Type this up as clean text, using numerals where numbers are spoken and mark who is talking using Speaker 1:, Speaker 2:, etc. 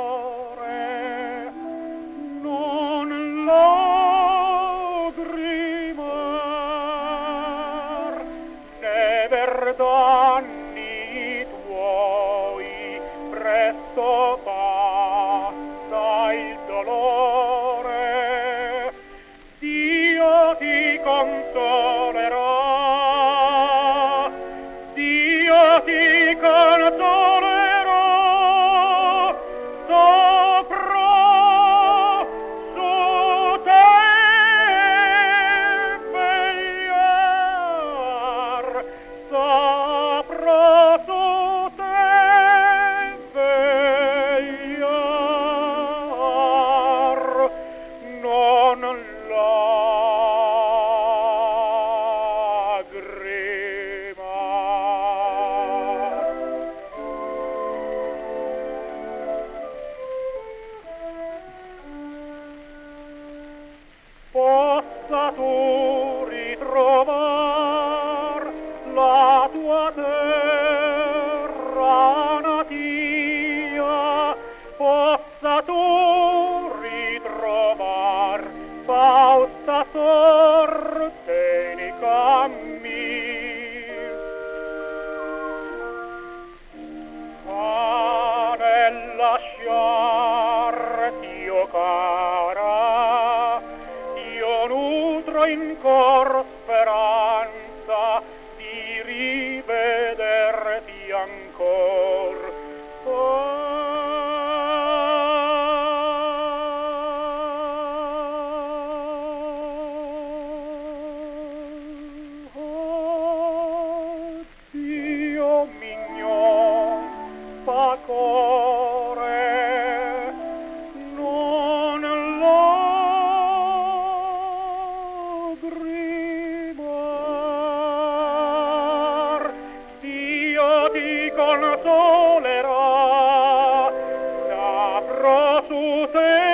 Speaker 1: non lagrimar, ne verdanni tuoi, presto passa il dolore, Dio ti consolerà, Dio ti consolerà, sopra su te vegliar, sopra su te vegliar, non lagrimar. Possa tu ritrovar la tua terra natia, possa tu ritrovar Fausta sorte nei cammi, nel lasciarti, o cara, io nutro in cor speranza di rivederti ancor. Dio mignon, fa core, non lagrimar, Dio ti consolerà, saprò su te